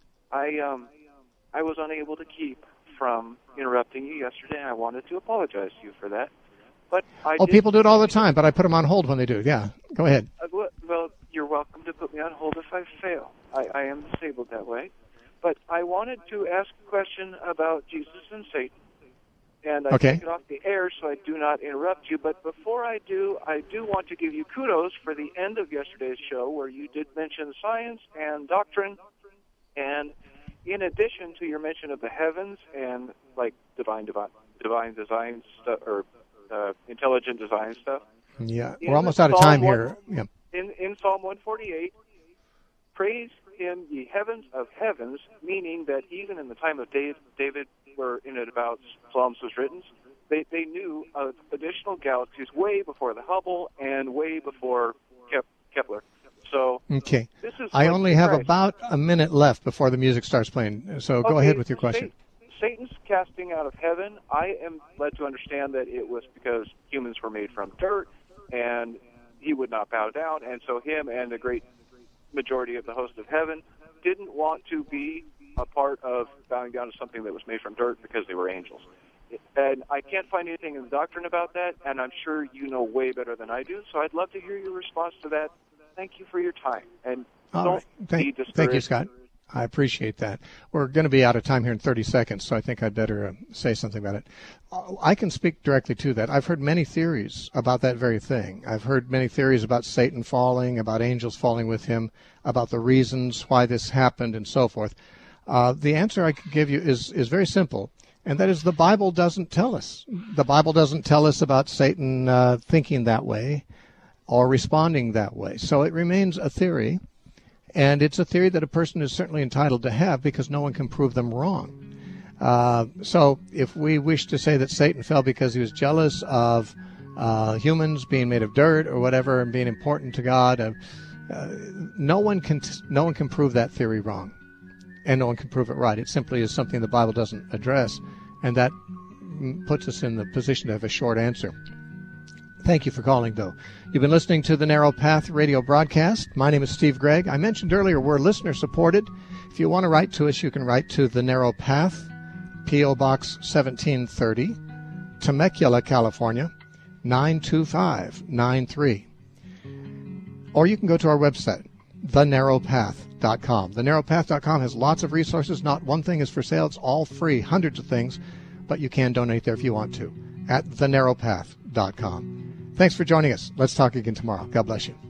S6: I um, I was unable to keep from interrupting you yesterday, and I wanted to apologize to you for that. But I
S1: oh,
S6: did...
S1: people do it all the time, but I put them on hold when they do. Yeah, go ahead.
S6: Uh, well, you're welcome to put me on hold if I fail. I, I am disabled that way. But I wanted to ask a question about Jesus and Satan. And I
S1: okay.
S6: take it off the air so I do not interrupt you. But before I do, I do want to give you kudos for the end of yesterday's show where you did mention science and doctrine. And in addition to your mention of the heavens and like divine, divine, divine design stuff or uh, intelligent design stuff.
S1: Yeah, we're almost out of time
S6: one,
S1: here. Yeah.
S6: In, in Psalm one forty-eight, praise him, ye heavens of heavens, meaning that even in the time of David, David where in it about Psalms was written, they, they knew of additional galaxies way before the Hubble and way before Kep- Kepler. So
S1: okay.
S6: This is
S1: I
S6: like
S1: only have
S6: Christ.
S1: about a minute left before the music starts playing, so go
S6: okay,
S1: ahead with your question.
S6: Satan's casting out of heaven, I am led to understand that it was because humans were made from dirt, and he would not bow down, and so him and the great majority of the host of heaven didn't want to be a part of bowing down to something that was made from dirt because they were angels. And I can't find anything in the doctrine about that, and I'm sure you know way better than I do, so I'd love to hear your response to that. Thank you for your time. And
S1: All
S6: don't
S1: right. Thank,
S6: be discouraged.
S1: thank you, Scott. I appreciate that. We're going to be out of time here in thirty seconds, so I think I'd better uh, say something about it. I can speak directly to that. I've heard many theories about that very thing. I've heard many theories about Satan falling, about angels falling with him, about the reasons why this happened, and so forth. Uh, the answer I can give you is, is very simple, and that is the Bible doesn't tell us. The Bible doesn't tell us about Satan uh, thinking that way or responding that way. So it remains a theory. And it's a theory that a person is certainly entitled to have because no one can prove them wrong. Uh, so if we wish to say that Satan fell because he was jealous of uh, humans being made of dirt or whatever and being important to God, uh, uh, no one can no one can prove that theory wrong, and no one can prove it right. It simply is something the Bible doesn't address, and that puts us in the position to have a short answer. Thank you for calling, though. You've been listening to the Narrow Path radio broadcast. My name is Steve Gregg. I mentioned earlier we're listener-supported. If you want to write to us, you can write to the Narrow Path, P O. Box seventeen thirty, Temecula, California, nine two five nine three. Or you can go to our website, the narrow path dot com. the narrow path dot com has lots of resources. Not one thing is for sale. It's all free, hundreds of things, but you can donate there if you want to at the narrow path dot com. Thanks for joining us. Let's talk again tomorrow. God bless you.